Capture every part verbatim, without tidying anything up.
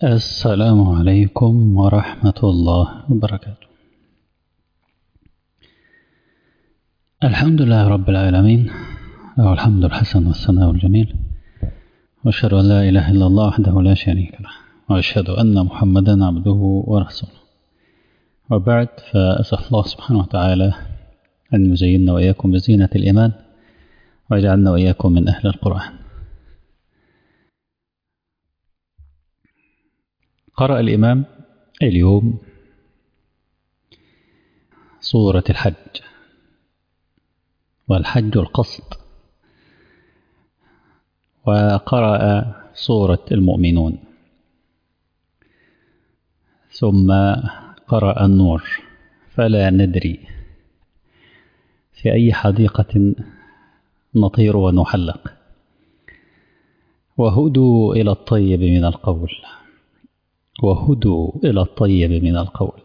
السلام عليكم ورحمة الله وبركاته. الحمد لله رب العالمين، له الحمد الحسن والثناء الجميل، وأشهد أن لا إله إلا الله وحده لا شريك له، وأشهد أن محمدا عبده ورسوله. وبعد، فأسأل الله سبحانه وتعالى أن يزيننا وإياكم بزينة الإيمان، ويجعلنا وإياكم من أهل القرآن. قرأ الإمام اليوم سورة الحج، والحج القصد، وقرأ سورة المؤمنون، ثم قرأ النور. فلا ندري في أي حديقة نطير ونحلق. وهدوا إلى الطيب من القول، وهدوا إلى الطيب من القول.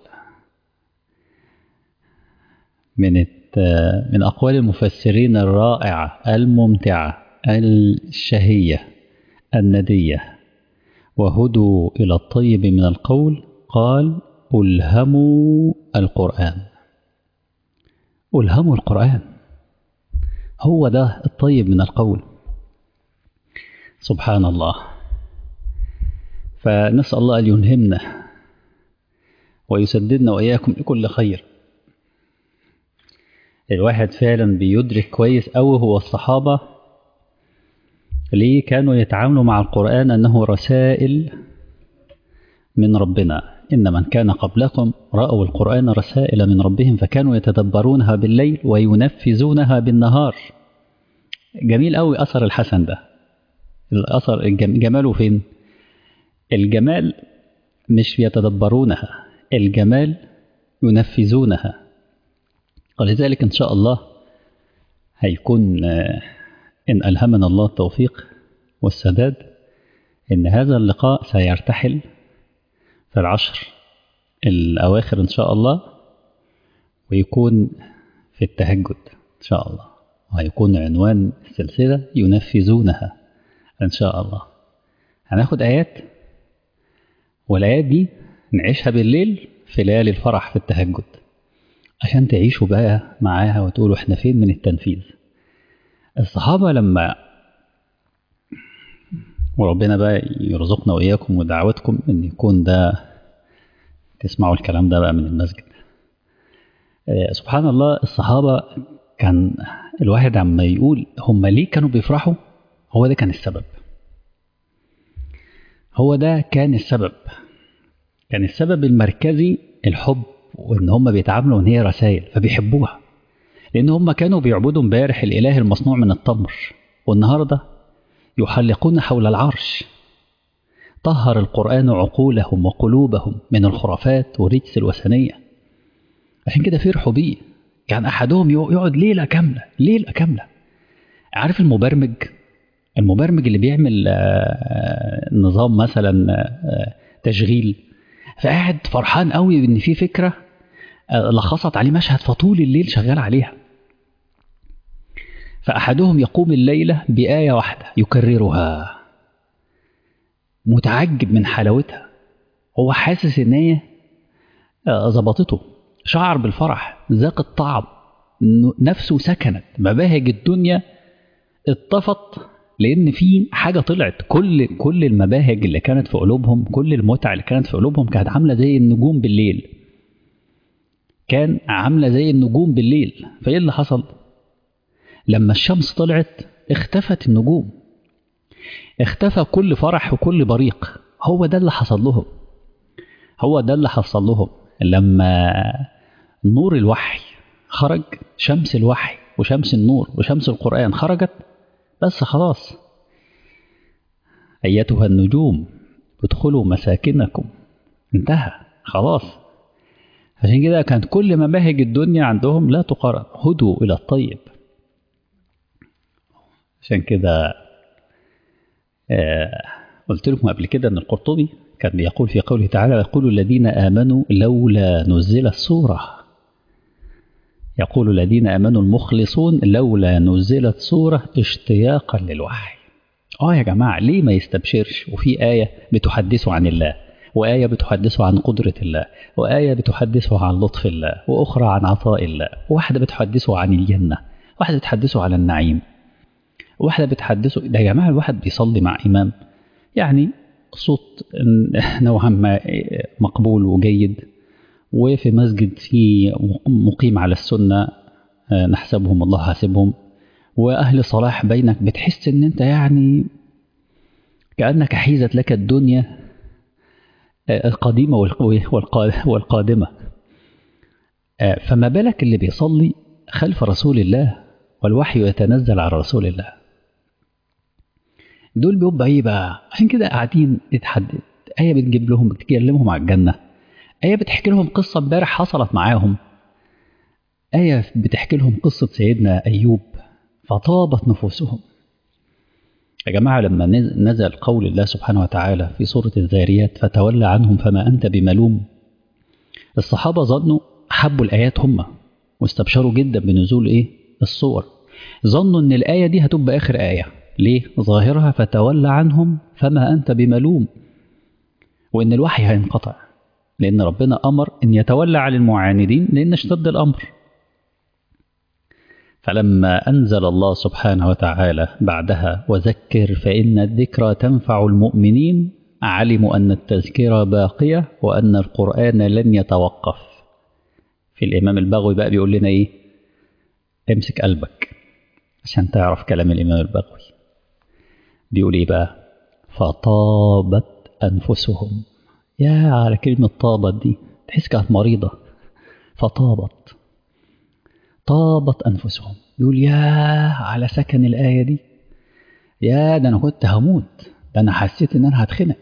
من من أقوال المفسرين الرائعة الممتعة الشهية الندية. وهدوا إلى الطيب من القول، قال: ألهموا القرآن. ألهموا القرآن، هو ده الطيب من القول. سبحان الله. فنسأل الله أن يلهمنا ويسددنا وإياكم لكل خير. الواحد فعلا بيدرك كويس أوي هو الصحابة ليه كانوا يتعاملوا مع القرآن أنه رسائل من ربنا. إن من كان قبلكم رأوا القرآن رسائل من ربهم فكانوا يتدبرونها بالليل وينفذونها بالنهار. جميل أوي أثر الحسن ده. الأثر جماله فين؟ الجمال مش يتدبرونها، الجمال ينفذونها. ولذلك إن شاء الله هيكون إن ألهمنا الله التوفيق والسداد إن هذا اللقاء سيرتحل في العشر الأواخر إن شاء الله، ويكون في التهجد إن شاء الله، وهيكون عنوان السلسلة ينفذونها إن شاء الله. هناخد آيات، والآيات دي نعيشها بالليل في ليالي الفرح في التهجد، عشان تعيشوا بقى معاها وتقولوا احنا فين من التنفيذ. الصحابة لما وربنا بقى يرزقنا وإياكم ودعوتكم ان يكون ده تسمعوا الكلام ده بقى من المسجد. اه سبحان الله. الصحابة كان الواحد عما يقول هم ليه كانوا بيفرحوا، هو ده كان السبب. هو ده كان السبب كان السبب المركزي الحب، وان هم بيتعاملوا ان هي رسائل فبيحبوها. لان هم كانوا بيعبدوا امبارح الاله المصنوع من التمر، والنهارده يحلقون حول العرش. طهر القرآن عقولهم وقلوبهم من الخرافات والرجس الوثنية، عشان كده فرحوا بيه. كان احدهم يقعد ليله كامله ليله كامله. عارف المبرمج المبرمج اللي بيعمل نظام مثلا تشغيل، فقاعد فرحان قوي ان في فكره لخصت عليه مشهد فطول الليل شغال عليها. فأحدهم يقوم الليلة بآية واحدة يكررها، متعجب من حلاوتها. هو حاسس ان هي ظبطته، شعر بالفرح، ذاق الطعم، نفسه سكنت، مباهج الدنيا اتطفت، لأن في حاجة طلعت. كل كل المباهج اللي كانت في قلوبهم، كل المتعة اللي كانت في قلوبهم كانت عاملة زي النجوم بالليل. كان عاملة زي النجوم بالليل. فإيه اللي حصل؟ لما الشمس طلعت اختفت النجوم، اختفى كل فرح وكل بريق. هو ده اللي حصل لهم هو ده اللي حصل لهم لما نور الوحي خرج، شمس الوحي وشمس النور وشمس القرآن خرجت، بس خلاص. أيتها النجوم ادخلوا مساكنكم، انتهى خلاص. عشان كده كانت كل مباهج الدنيا عندهم لا تقارن. هدوا إلى الطيب. عشان كده آه قلت لكم قبل كده أن القرطبي كان بيقول في قوله تعالى: يقول الذين آمنوا لولا نزلت سورة. يقول الذين آمنوا المخلصون لولا نزلت سورة اشتياقا للوحي. آه يا جماعة، ليه ما يستبشرش وفي آية بتحدثه عن الله؟ وآية بتحدثه عن قدرة الله، وآية بتحدثه عن لطف الله، وأخرى عن عطاء الله، وواحدة بتحدثه عن الجنة، واحدة بتحدثه على النعيم، واحدة بتحدثه. ده يا جماعة الواحد بيصلي مع إمام يعني صوت نوعا ما مقبول وجيد، وفي مسجد فيه مقيم على السنة نحسبهم الله حاسبهم، وأهل صلاح بينك، بتحس إن أنت يعني كأنك حيزت لك الدنيا القديمة والقادمة. فما بالك اللي بيصلي خلف رسول الله والوحي يتنزل على رسول الله؟ دول بيبقى ايه بقى؟ عشان كده قاعدين يتحدث، آية بتجيب لهم بتكلمهم على الجنة، آية بتحكي لهم قصة امبارح حصلت معاهم، آية بتحكي لهم قصة سيدنا أيوب فطابت نفوسهم. يا جماعة لما نزل قول الله سبحانه وتعالى في سورة الذاريات فتولى عنهم فما أنت بملوم، الصحابة ظنوا حبوا الآيات هم واستبشروا جدا بنزول إيه الصور، ظنوا أن الآية دي هتبقى آخر آية. ليه؟ ظاهرها فتولى عنهم فما أنت بملوم، وأن الوحي هينقطع، لأن ربنا أمر أن يتولى عن المعاندين لأن اشتد الأمر. فلما أنزل الله سبحانه وتعالى بعدها وذكر فإن الذكرى تنفع المؤمنين، علموا أن التذكرة باقية وأن القرآن لن يتوقف. في الإمام البغوي بقى بيقول لنا إيه؟ امسك قلبك عشان تعرف كلام الإمام البغوي. بيقول إيه بقى؟ فطابت أنفسهم. يا على كلمة طابت دي، تحس كانت مريضة. فطابت طابت أنفسهم. يقول يا على سكن الآية دي، يا ده أنا كنت هموت، ده أنا حسيت إن أنا هتخنق.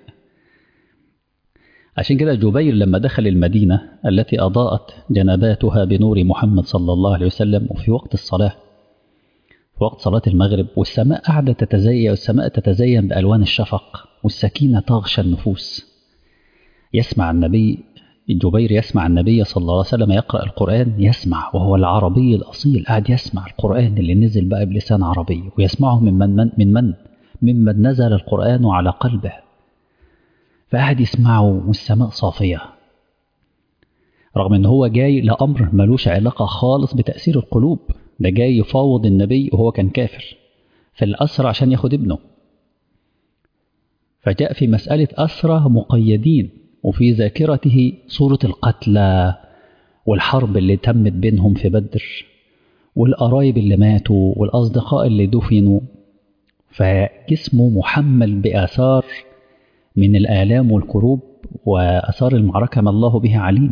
عشان كده جبير لما دخل المدينة التي أضاءت جنباتها بنور محمد صلى الله عليه وسلم، وفي وقت الصلاة في وقت صلاة المغرب، والسماء قاعدة تتزين، والسماء تتزين بألوان الشفق، والسكينة تغشى النفوس، يسمع النبي جبير يسمع النبي صلى الله عليه وسلم يقرأ القرآن، يسمع وهو العربي الأصيل، قاعد يسمع القرآن اللي نزل بقى بلسان عربي، ويسمعه من من من من, من ممن نزل القرآن على قلبه، فقاعد يسمعه والسماء صافية، رغم ان هو جاي لأمر ملوش علاقة خالص بتأثير القلوب، ده جاي يفاوض النبي وهو كان كافر في الأسرى عشان ياخد ابنه، فجاء في مسألة أسرى مقيدين، وفي ذاكرته صورة القتلى والحرب اللي تمت بينهم في بدر، والقرايب اللي ماتوا، والأصدقاء اللي دفنوا، فجسمه محمل بآثار من الآلام والكروب وآثار المعركة ما الله به عليم.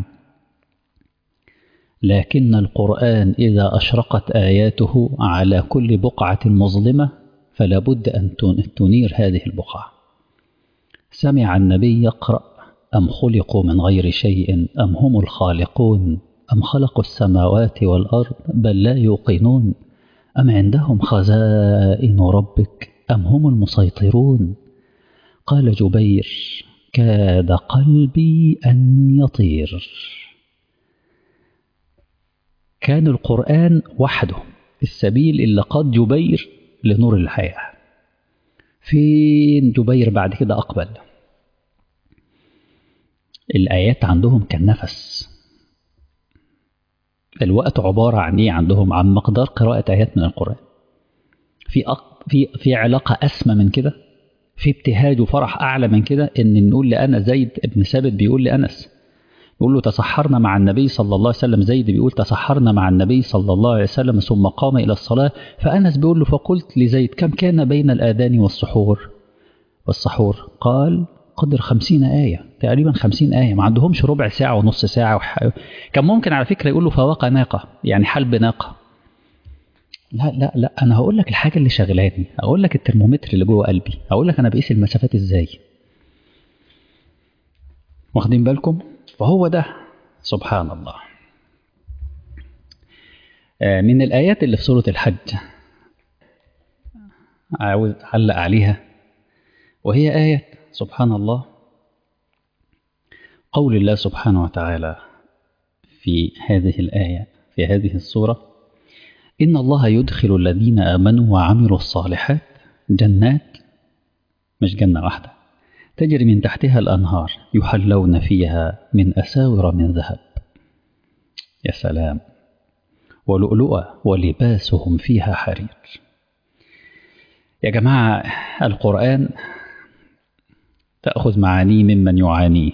لكن القرآن إذا أشرقت آياته على كل بقعة مظلمة فلا بد أن تنير هذه البقعة. سمع النبي يقرأ أم خلقوا من غير شيء أم هم الخالقون أم خلقوا السماوات والأرض بل لا يوقنون أم عندهم خزائن ربك أم هم المسيطرون. قال جبير كاد قلبي أن يطير. كان القرآن وحده السبيل اللي قاد جبير لنور الحياة. فين جبير بعد كده أقبل؟ الآيات عندهم كان نفس. الوقت عبارة عن إيه عندهم؟ عن مقدار قراءة آيات من القرآن. في أق... في في علاقة أسمى من كده، في ابتهاج وفرح أعلى من كده، إن نقول لأنا زيد ابن ثابت بيقول لأنس، بيقول له تسحرنا مع النبي صلى الله عليه وسلم، زيد بيقول تسحرنا مع النبي صلى الله عليه وسلم ثم قام إلى الصلاة، فأنس بيقول له فقلت لزيد كم كان بين الآذان والسحور والسحور؟ قال قدر خمسين آية، تقريبا خمسين آية، ما عندهمش ربع ساعة ونص ساعة وح... كان ممكن على فكرة يقول له فواقع ناقة، يعني حلب ناقة. لا لا لا أنا هقول لك الحاجة اللي شغلاني، هقول لك الترمومتر اللي جوه قلبي، هقول لك أنا بقيس المسافات إزاي. واخدين بالكم؟ فهو ده سبحان الله. من الآيات اللي في سورة الحج عاوز أعلق عليها، وهي آية سبحان الله قول الله سبحانه وتعالى في هذه الآية في هذه السورة: إن الله يدخل الذين آمنوا وعملوا الصالحات جنات، مش جنة واحدة، تجري من تحتها الأنهار يحلون فيها من أساور من ذهب. يا سلام. ولؤلؤا ولباسهم فيها حرير. يا جماعة القرآن تأخذ معانيه ممن يعانيه،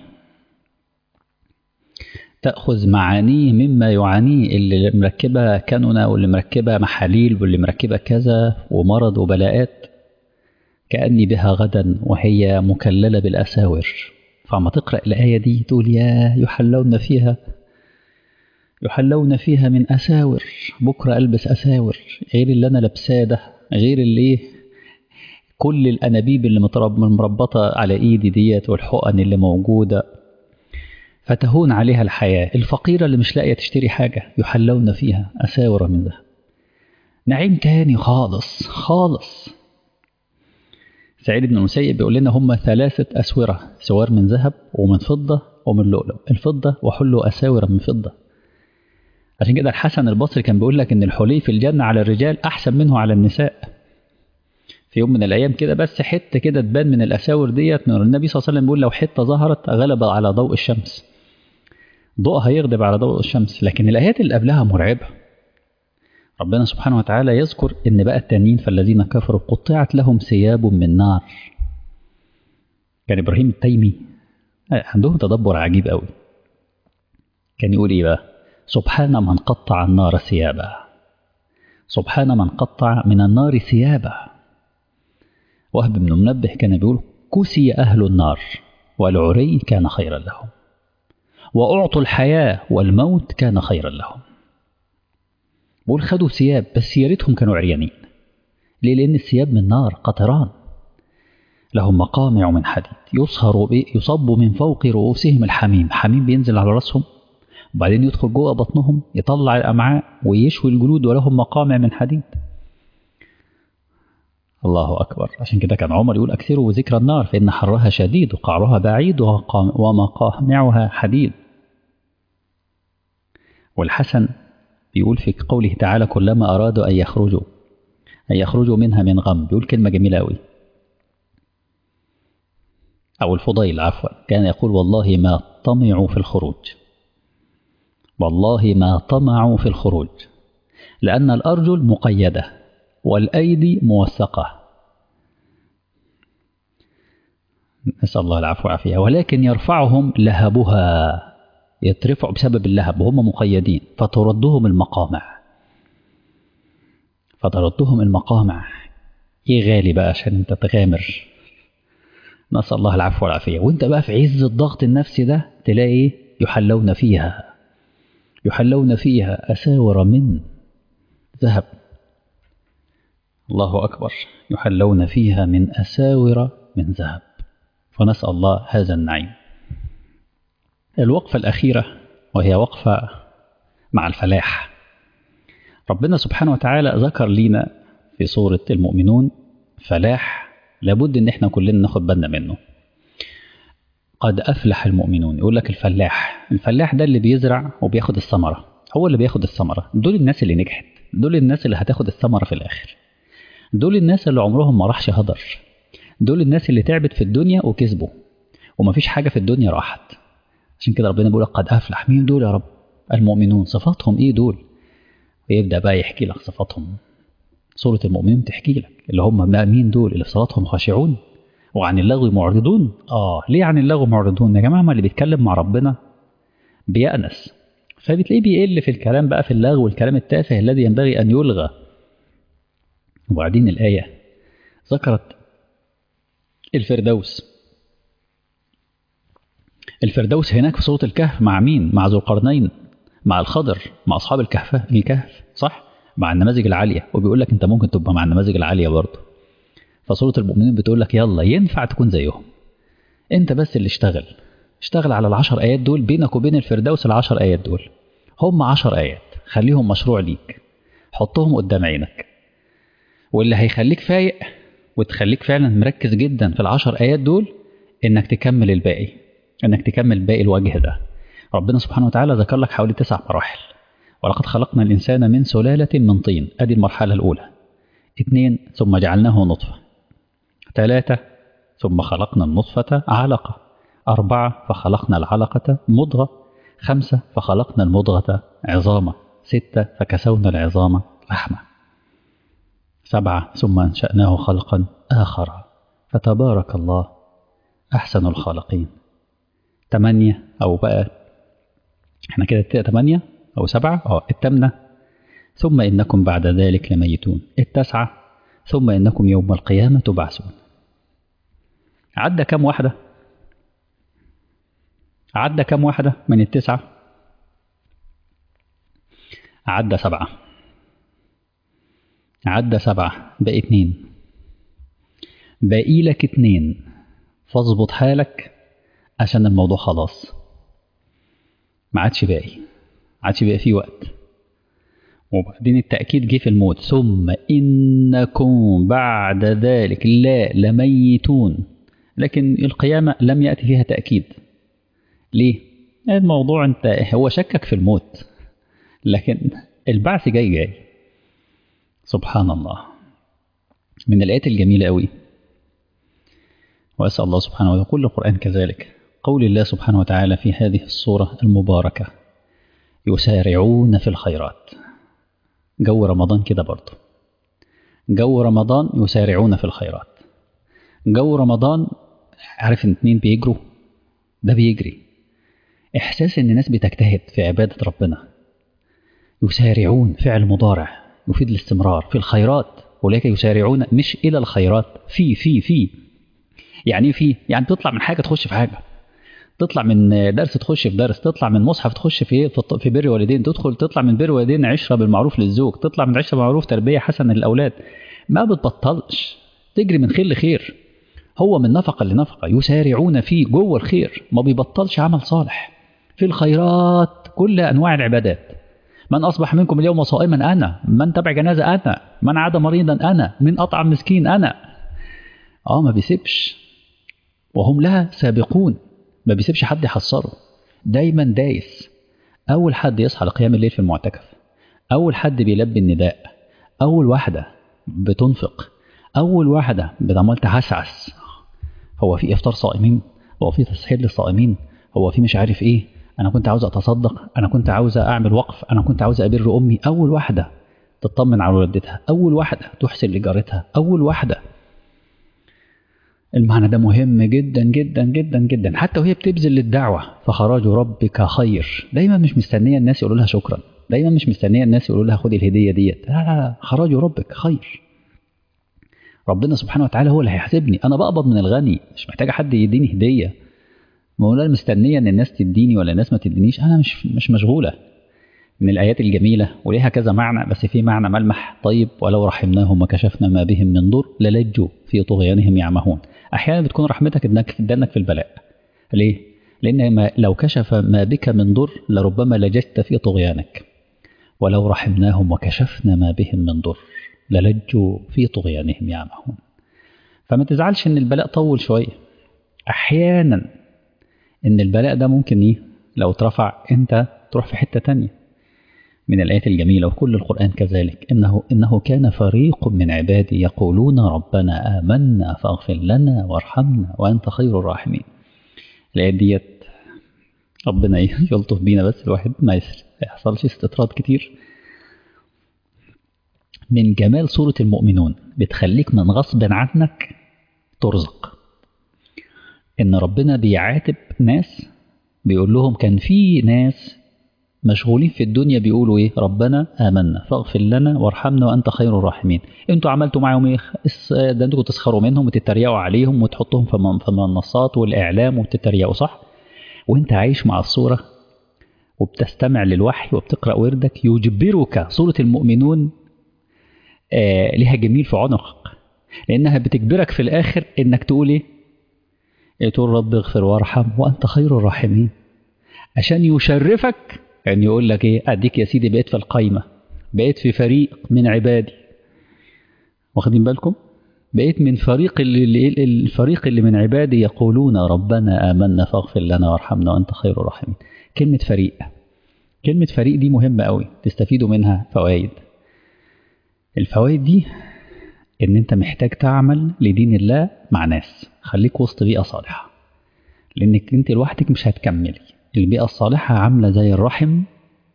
تأخذ معانيه مما يعانيه، اللي مركبة كانونا واللي مركبة محاليل واللي مركبة كذا ومرض وبلاءات، كأني بها غدا وهي مكللة بالأساور. فعما تقرأ الآية دي تقول يا يحلون فيها يحلون فيها من أساور. بكرة ألبس أساور غير اللي أنا لابساه ده، غير اللي كل الأنابيب اللي مربطة على إيدي ديت والحقن اللي موجودة، فتهون عليها الحياة. الفقيرة اللي مش لاقية تشتري حاجة يحلون فيها أساور من ذهب. نعيم تاني خالص خالص. سعيد بن المسيب بيقول لنا هم ثلاثة أسورة، سوار من ذهب ومن فضة ومن لؤلؤ. الفضة وحلوا أساور من فضة. عشان كده الحسن البصري كان بيقول لك إن الحلي في الجنة على الرجال أحسن منه على النساء. في يوم من الأيام كده بس حتة كده تبان من الأساور ديت، من النبي صلى الله عليه وسلم بيقول لو حتة ظهرت غلب على ضوء الشمس، ضوءها يغلب على ضوء الشمس. لكن الآيات اللي قبلها مرعبة. ربنا سبحانه وتعالى يذكر إن بقى التانيين فالذين كفروا قطعت لهم ثياب من نار. كان إبراهيم التيمي عندهم تدبر عجيب قوي. كان يقول إيه بقى؟ سبحان من قطع النار ثيابه، سبحان من قطع من النار ثيابه. وهب بن منبه كان بيقول كسي أهل النار والعري كان خيرا لهم، وأعطوا الحياة والموت كان خيرا لهم. بقول خدوا ثياب بس يا ريتهم كانوا عريانين. ليه؟ لأن الثياب من نار قطران، لهم مقامع من حديد يصهر يصب من فوق رؤوسهم الحميم. حميم بينزل على رأسهم وبعدين يدخل جوه بطنهم يطلع الأمعاء ويشوي الجلود، ولهم مقامع من حديد. الله أكبر. عشان كده كان عمر يقول أكثروا ذكر النار فإن حرها شديد وقعرها بعيد ومقامعها حديد. والحسن بيقول في قوله تعالى كلما أرادوا أن يخرجوا أن يخرجوا منها من غم، بيقول كلمة جميلة أوي. أو الفضيل عفوا كان يقول والله ما طمعوا في الخروج، والله ما طمعوا في الخروج، لأن الأرجل مقيدة والأيدي موثقة، نسأل الله العفو والعافية، ولكن يرفعهم لهبها، يترفعوا بسبب اللهب وهم مقيدين، فتردهم المقامع فتردهم المقامع. ايه غالي بقى عشان انت تغامر، نسأل الله العفو والعافية. وانت بقى في عز الضغط النفسي ده تلاقي يحلون فيها يحلون فيها أساور من ذهب. الله أكبر. يحلون فيها من أساور من ذهب. فنسأل الله هذا النعيم. الوقفة الأخيرة وهي وقفة مع الفلاح. ربنا سبحانه وتعالى ذكر لنا في سورة المؤمنون فلاح لابد ان احنا كلنا ناخد بالنا منه. قد أفلح المؤمنون. يقول لك الفلاح الفلاح ده اللي بيزرع وبياخد الثمرة، هو اللي بياخد الثمرة. دول الناس اللي نجحت، دول الناس اللي هتاخد الثمرة في الآخر، دول الناس اللي عمرهم ما راحش هدر، دول الناس اللي تعبت في الدنيا وكسبوا ومفيش حاجة في الدنيا راحت. عشان كده ربنا بيقول قد أفلح. مين دول يا رب؟ المؤمنون. صفاتهم إيه دول؟ ويبدأ بقى يحكي لك صفاتهم. سورة المؤمنون تحكي لك اللي هم مين دول اللي في صلاتهم خاشعون وعن اللغو معرضون. آه ليه عن اللغو معرضون يا جماعة؟ ما اللي بيتكلم مع ربنا بيأنس، فبتلاقيه بيقل في الكلام بقى في اللغو والكلام التافه الذي ينبغي أن يلغى. وبعدين الآية ذكرت الفردوس. الفردوس هناك في سورة الكهف مع مين؟ مع ذو القرنين، مع الخضر، مع أصحاب الكهف الكهف صح؟ مع النماذج العالية. وبيقول لك أنت ممكن تبقى مع النماذج العالية برضه. فسورة المؤمنين بتقول لك يلا ينفع تكون زيهم، أنت بس اللي اشتغل اشتغل على العشر آيات دول بينك وبين الفردوس. العشر آيات دول هم عشر آيات، خليهم مشروع ليك، حطهم قدام عينك، واللي هيخليك فايق وتخليك فعلا مركز جدا في العشر آيات دول إنك تكمل الباقي، إنك تكمل باقي الوجه ده. ربنا سبحانه وتعالى ذكر لك حوالي تسع مراحل. ولقد خلقنا الإنسان من سلالة من طين، أدي المرحلة الأولى. اثنين ثم جعلناه نطفة. ثلاثة ثم خلقنا النطفة علقة. أربعة فخلقنا العلقة مضغة. خمسة فخلقنا المضغة عظاما. ستة فكسونا العظام لحمة. سبعة ثم أنشأناه خلقا آخر فتبارك الله أحسن الخالقين. ثمانية أو بقى احنا كده ثمانية أو سبعة أو الثامنة ثم إنكم بعد ذلك لميتون. التاسعة ثم إنكم يوم القيامة تبعثون. عدى كم واحدة؟ عدى كم واحدة من التسعة؟ عدى سبعة. عدى سبعة بقى اتنين. باقي لك اتنين فاظبط حالك عشان الموضوع خلاص ما عادش باقي ما عادش باقي فيه وقت. وبعدين التأكيد جه في الموت ثم إنكم بعد ذلك لا لميتون. لكن القيامة لم يأتي فيها تأكيد. ليه؟ الموضوع انت هو شكك في الموت لكن البعث جاي جاي. سبحان الله. من الآيات الجميلة قوي وأسأل الله سبحانه وتعالى كل القرآن كذلك قول الله سبحانه وتعالى في هذه السورة المباركة يسارعون في الخيرات. جو رمضان كده برضه. جو رمضان يسارعون في الخيرات. جو رمضان عارف ان اتنين بيجروا ده بيجري. إحساس ان الناس بتجتهد في عبادة ربنا. يسارعون فعل مضارع يفيد الاستمرار في الخيرات. أولئك يسارعون مش إلى الخيرات في في في يعني في يعني تطلع من حاجة تخش في حاجة. تطلع من درس تخش في درس. تطلع من مصحف تخش في في بر والدين. تدخل تطلع من بر والدين عشرة بالمعروف للزوج. تطلع من عشرة بالمعروف تربية حسنة للأولاد. ما بتبطلش تجري من خير لخير. هو من نفقة لنفقة يسارعون فيه جوه الخير ما بيبطلش عمل صالح في الخيرات كل أنواع العبادات. من أصبح منكم اليوم صائما أنا. من تبع جنازة أنا. من عاد مريضا أنا. من أطعم مسكين أنا. آه ما بيسيبش وهم لها سابقون. ما بيسيبش حد يحصره دايما دايس. أول حد يصحى لقيام الليل في المعتكف. أول حد بيلبي النداء. أول واحدة بتنفق. أول واحدة بتعمل تحسعس. هو في إفطار صائمين. هو في تسحير للصائمين. هو في مش عارف إيه. أنا كنت عاوز أتصدق. أنا كنت عاوز أعمل وقف. أنا كنت عاوز أبر أمي. أول واحدة تطمن على والدتها. أول واحدة تحسن لجارتها. أول واحدة. المعنى ده مهم جدا جدا جدا جدا. حتى وهي بتبذل للدعوة فخراج ربك خير. دايما مش مستنية الناس يقولوا لها شكرا. دايما مش مستنية الناس يقولوا لها خدي الهدية ديت. لا لا لا خراج ربك خير. ربنا سبحانه وتعالى هو اللي هيحاسبني. أنا بقبض من الغني مش محتاجة حد يديني هدية. مولانا مستنية إن الناس تديني ولا الناس ما تدينيش. أنا مش مش مشغولة. من الآيات الجميلة وليها كذا معنى بس في معنى ملمح طيب ولو رحمناهم وكشفنا ما بهم من ضر للجوا في طغيانهم يعمهون. أحيانا بتكون رحمتك إنك تدنك في البلاء. ليه؟ لأن ما لو كشف ما بك من ضر لربما لججت في طغيانك. ولو رحمناهم وكشفنا ما بهم من ضر للجوا في طغيانهم يعمهون. فما تزعلش إن البلاء طول شوية. أحيانا إن البلاء ده ممكن إيه لو اترفع أنت تروح في حتة تانية. من الآيات الجميلة وكل القرآن كذلك إنه, إنه كان فريق من عبادي يقولون ربنا آمنا فاغفر لنا وارحمنا وأنت خير الراحمين. الآيات ديت ربنا يلطف بينا بس الواحد ما يحصلش استطراد كتير. من جمال سورة المؤمنون بتخليك من غصب عنك ترزق. إن ربنا بيعاتب ناس بيقول لهم كان في ناس مشغولين في الدنيا بيقولوا ايه ربنا آمنا فاغفر لنا وارحمنا وأنت خير الراحمين. انتوا عملتوا معاهم ايه ده؟ انتوا تسخروا منهم وتتريقوا عليهم وتحطهم في المنصات والإعلام وتتريقوا صح. وانت عايش مع الصورة وبتستمع للوحي وبتقرأ وردك يجبرك سورة المؤمنون آه لها جميل في عنقك لأنها بتجبرك في الآخر انك تقول ايه, إيه تقول رب اغفر وارحم وأنت خير الراحمين عشان يشرفك. يعني يقول لك ايه اديك يا سيدي بقيت في القايمة. بقيت في فريق من عبادي. واخدين بالكم؟ بقيت من فريق اللي الفريق اللي من عبادي يقولون ربنا آمنا فاغفر لنا وارحمنا وأنت خير الراحمين. كلمة فريق. كلمة فريق دي مهمة قوي تستفيدوا منها فوائد. الفوائد دي إن أنت محتاج تعمل لدين الله مع ناس. خليك وسط بيئة صالحة، لأنك أنت لوحدك مش هتكملي. البيئة الصالحة عاملة زي الرحم،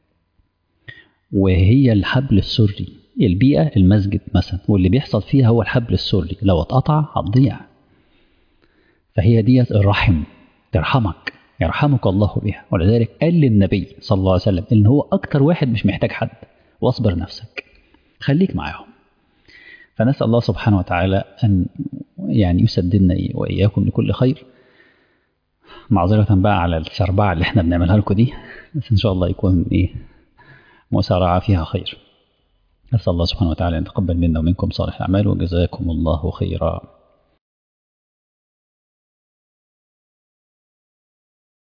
وهي الحبل السري. البيئة المسجد مثلا، واللي بيحصل فيها هو الحبل السري، لو اتقطع هتضيع. فهي ديت الرحم، ترحمك يرحمك الله بها. ولذلك قال للنبي صلى الله عليه وسلم إن هو أكتر واحد مش محتاج حد، واصبر نفسك خليك معاهم. فنسأل الله سبحانه وتعالى أن يعني يسددنا وإياكم لكل خير. معذرة بقى على السربعة اللي احنا بنعملها لكم دي، بس إن شاء الله يكون إيه مسارعة فيها خير. أسأل الله سبحانه وتعالى أن يتقبل منا ومنكم صالح الأعمال، وجزاكم الله خيرا.